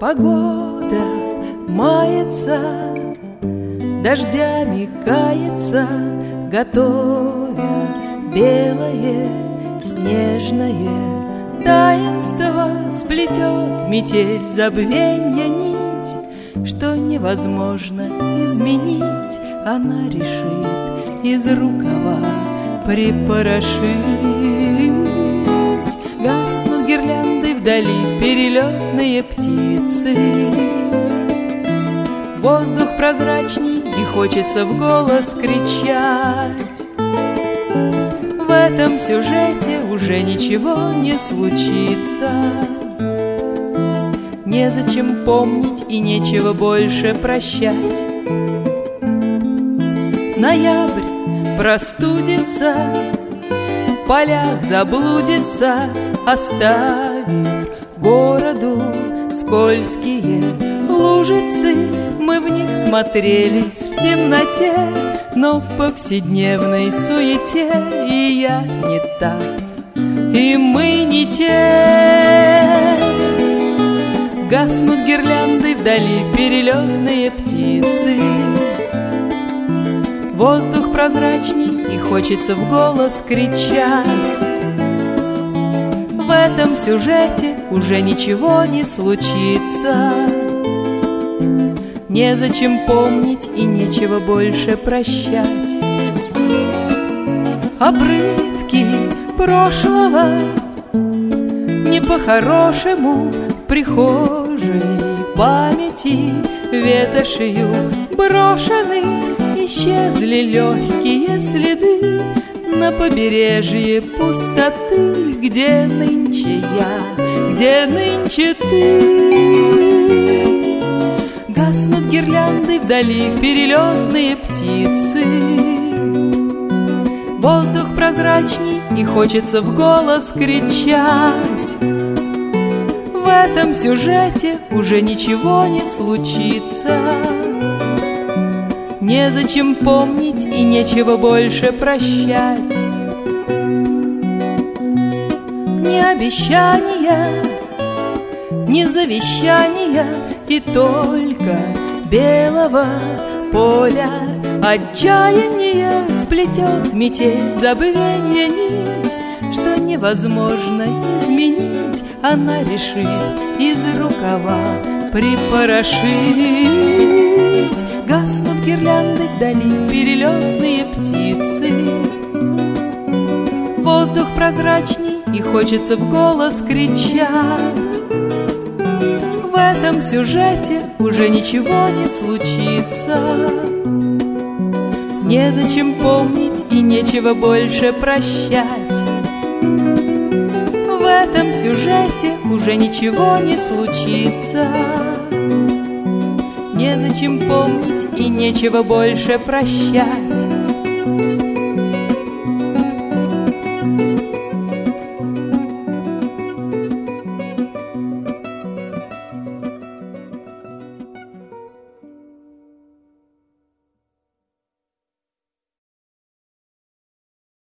Погода мается, дождями кается, готовя белое снежное таинство. Сплетет метель забвенья нить, что невозможно изменить. Она решит из рукава припорошить. Гаснут гирлянды вдали, перелетные птицы. Воздух прозрачней, и хочется в голос кричать. В этом сюжете уже ничего не случится. Незачем помнить и нечего больше прощать. Ноябрь простудится, в полях заблудится, оставив городу скользкие лужицы. Мы в них смотрелись в темноте, но в повседневной суете и я не та, и мы не те. Гаснут гирлянды вдали, перелетные птицы. Воздух прозрачней, и хочется в голос кричать. В этом сюжете уже ничего не случится. Незачем помнить и нечего больше прощать. Обрывки прошлого не по-хорошему в прихожей памяти ветошью брошены. Исчезли легкие следы на побережье пустоты. Где нынче я, где нынче ты? Гаснут гирлянды вдали, перелетные птицы. Воздух прозрачней, и хочется в голос кричать. В этом сюжете уже ничего не случится. Незачем помнить и нечего больше прощать. Ни обещания, ни завещания, и только белого поля отчаяние сплетет метель забвенья нить, что невозможно изменить. Она решит из рукава припорошить. Гаснут гирлянды вдали, перелетные птицы. Воздух прозрачней, и хочется в голос кричать. В этом сюжете уже ничего не случится. Незачем помнить и нечего больше прощать. В этом сюжете уже ничего не случится. Незачем помнить и нечего больше прощать.